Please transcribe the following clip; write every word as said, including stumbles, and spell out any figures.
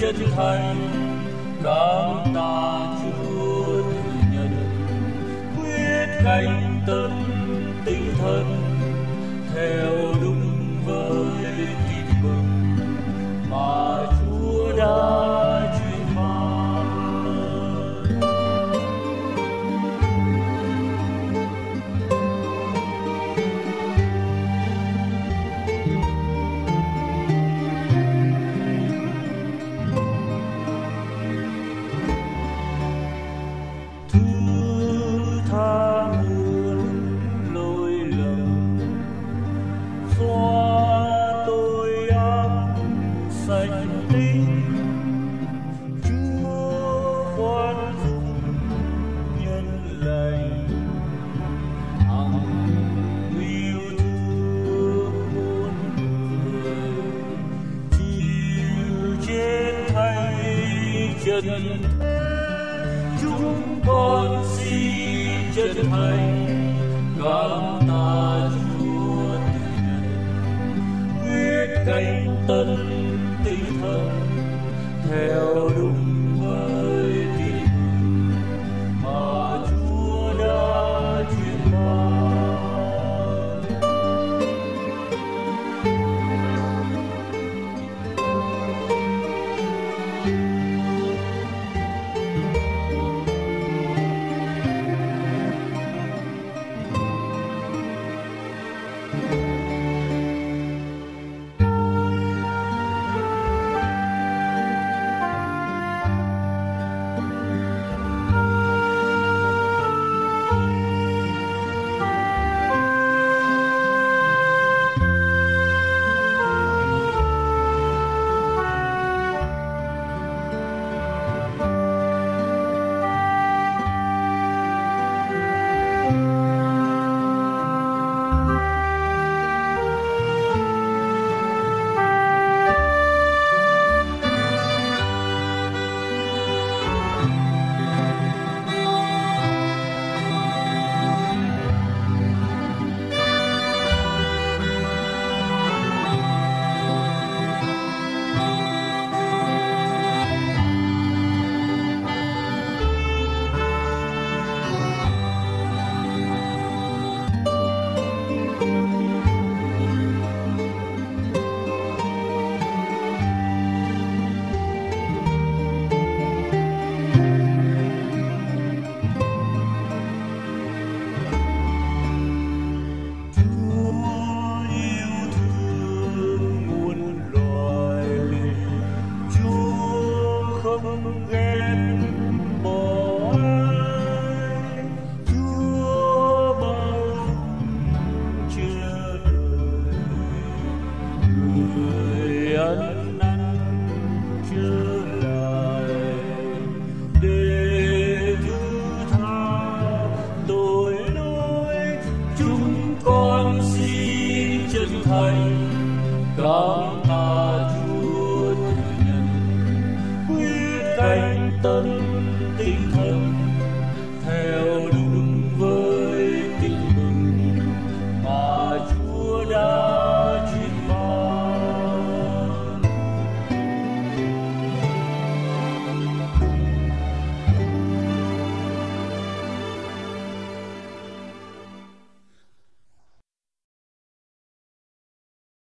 chân thành cảm tạ Chúa từ nhân, quyết canh tân tinh thần theo đúng với tin mừng mà Chúa đã truyền ban. Thứ tha muôn lỗi lầm, xóa tội ác sạch tinh. Chúa khoan dung nhân lành, hằng yêu thương muôn người, chịu chết thay chân thế. Chúng con xin chân thành cảm tạ Chúa từ nhân, quyết canh tân tinh thần theo đúng với tin mừng mà Chúa đã truyền ban. Không ghét bỏ ai, Chúa bao dung chưa đời, người ăn năn trở lại để thứ tha tội lỗi. Chúng con xin chân thành cảm tạ Chúa từ nhân, quyết canh tân tinh thần theo